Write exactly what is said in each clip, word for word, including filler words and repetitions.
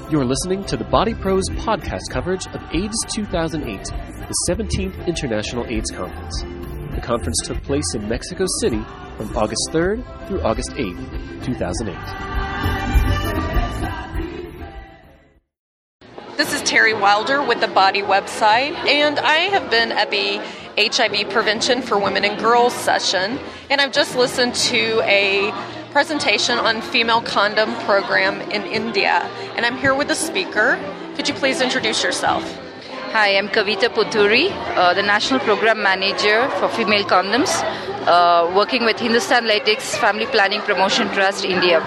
You're listening to the Body Pros podcast coverage of AIDS two thousand eight, the seventeenth International AIDS Conference. The conference took place in Mexico City from August third through August eighth, two thousand eight. This is Terry Wilder with the Body website, and I have been at the H I V Prevention for Women and Girls session, and I've just listened to a presentation on female condom program in India, and I'm here with the speaker. Could you please introduce yourself? Hi, I'm Kavita Puturi, uh, the National Program Manager for Female Condoms, uh, working with Hindustan Latex Family Planning Promotion Trust, India.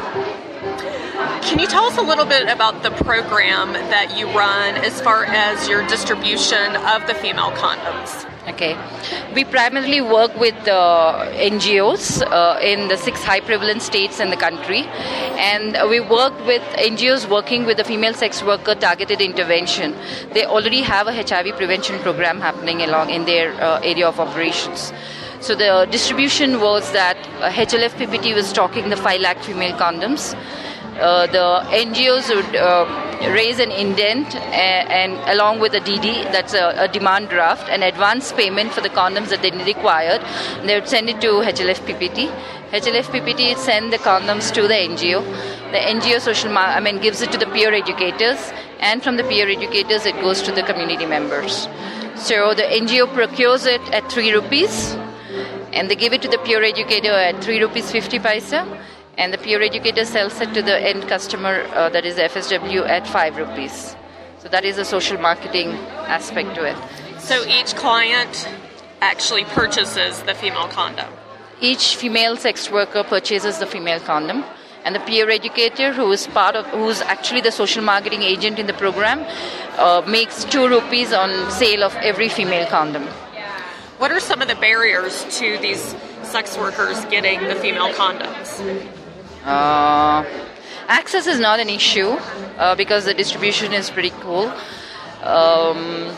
Can you tell us a little bit about the program that you run as far as your distribution of the female condoms? Okay. We primarily work with uh, N G Os uh, in the six high prevalence states in the country, and we work with N G Os working with the female sex worker targeted intervention. They already have a H I V prevention program happening along in their uh, area of operations. So the distribution was that uh, H L F P P T was stocking the five lakh female condoms. Uh, the N G Os would uh, raise an indent and, and along with a D D, that's a, a demand draft, an advance payment for the condoms that they required. They would send it to H L F P P T. H L F P P T would send the condoms to the N G O. The N G O social, mar- I mean, gives it to the peer educators, and from the peer educators it goes to the community members. So the N G O procures it at three rupees, and they give it to the peer educator at three rupees fifty paisa. And the peer educator sells it to the end customer, uh, that is the F S W, at five rupees. So that is a social marketing aspect to it. So each client actually purchases the female condom? Each female sex worker purchases the female condom, and the peer educator, who is part of, who is actually the social marketing agent in the program, uh, makes two rupees on sale of every female condom. What are some of the barriers to these sex workers getting the female condoms? Uh, access is not an issue uh, because the distribution is pretty cool. Um,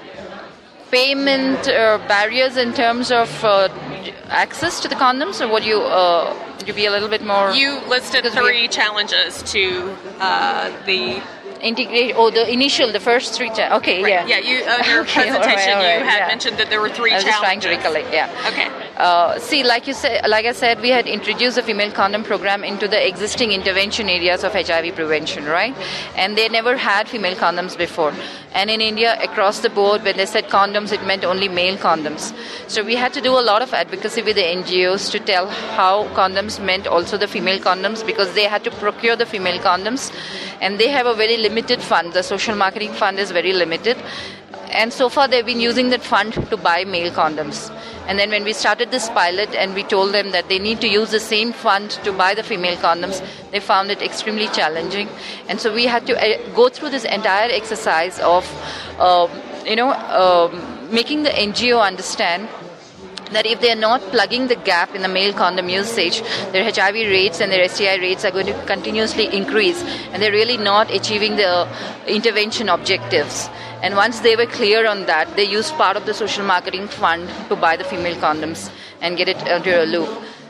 payment uh, barriers in terms of uh, access to the condoms, or would you uh, would you be a little bit more? You listed three challenges to uh, the. Integrate, oh, the initial, the first three, cha- okay, right. yeah. Yeah, you, uh, your okay, presentation, all right, all right, you had yeah. mentioned that there were three I was challenges. just trying to recollect, yeah. Okay. Uh, see, like you said, like I said, we had introduced the female condom program into the existing intervention areas of H I V prevention, right? And they never had female condoms before. And in India, across the board, when they said condoms, it meant only male condoms. So we had to do a lot of advocacy with the N G Os to tell how condoms meant also the female condoms, because they had to procure the female condoms, and they have a very limited fund. The social marketing fund is very limited. And so far, they've been using that fund to buy male condoms. And then when we started this pilot and we told them that they need to use the same fund to buy the female condoms, they found it extremely challenging. And so we had to uh, go through this entire exercise of, uh, you know, uh, making the N G O understand that if they are not plugging the gap in the male condom usage, their H I V rates and their S T I rates are going to continuously increase, and they're really not achieving the intervention objectives. And once they were clear on that, they used part of the social marketing fund to buy the female condoms and get it under a loop.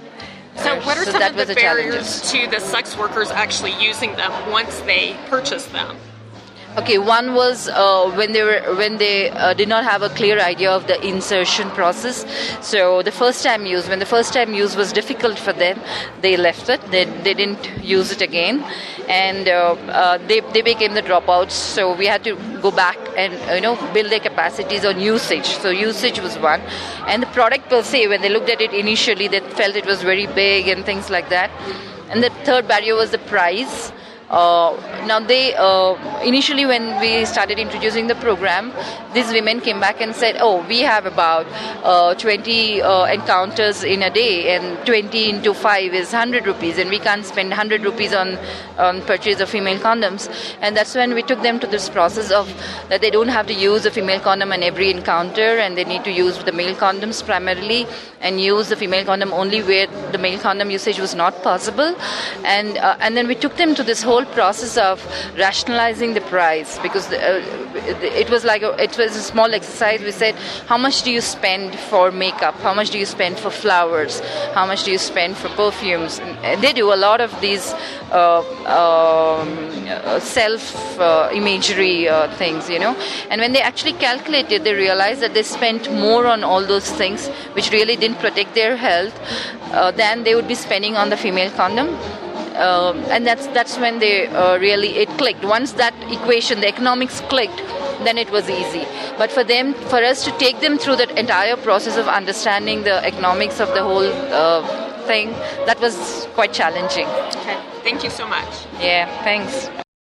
So what are so some that of was the the barriers to the sex workers actually using them once they purchase them? Okay, one was uh, when they were when they uh, did not have a clear idea of the insertion process. So the first time use, when the first time use was difficult for them, they left it. They they didn't use it again, and uh, uh, they they became the dropouts. So we had to go back and uh, you know build their capacities on usage. So usage was one, and the product per se, when they looked at it initially, they felt it was very big and things like that. And the third barrier was the price. Uh, now they uh, initially when we started introducing the program, these women came back and said, oh, we have about uh, twenty uh, encounters in a day, and twenty into five is one hundred rupees, and we can't spend one hundred rupees on, on purchase of female condoms. And that's when we took them to this process of that they don't have to use a female condom on every encounter, and they need to use the male condoms primarily, and use the female condom only where the male condom usage was not possible. And uh, and then we took them to this whole process of rationalizing the price, because uh, it was like a, it was a small exercise. We said, how much do you spend for makeup? How much do you spend for flowers? How much do you spend for perfumes? And they do a lot of these uh, um, uh, self uh, imagery uh, things, you know. And when they actually calculated, they realized that they spent more on all those things which really didn't protect their health uh, than they would be spending on the female condom. Um, and that's that's when they uh, really it clicked. Once that equation, the economics clicked, then it was easy. But for them, for us to take them through that entire process of understanding the economics of the whole uh, thing, that was quite challenging. Okay. Thank you so much. Yeah, thanks.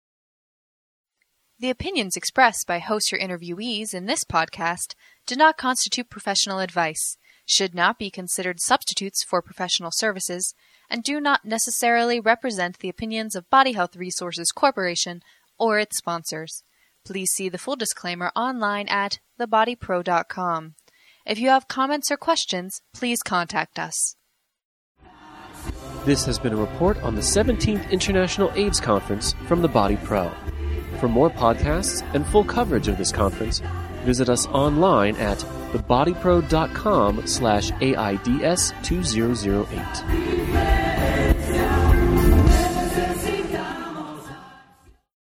The opinions expressed by hosts or interviewees in this podcast do not constitute professional advice, should not be considered substitutes for professional services, and do not necessarily represent the opinions of Body Health Resources Corporation or its sponsors. Please see the full disclaimer online at the body pro dot com. If you have comments or questions, please contact us. This has been a report on the seventeenth International AIDS Conference from The Body Pro. For more podcasts and full coverage of this conference, visit us online at the body pro dot com slash A I D S two thousand eight.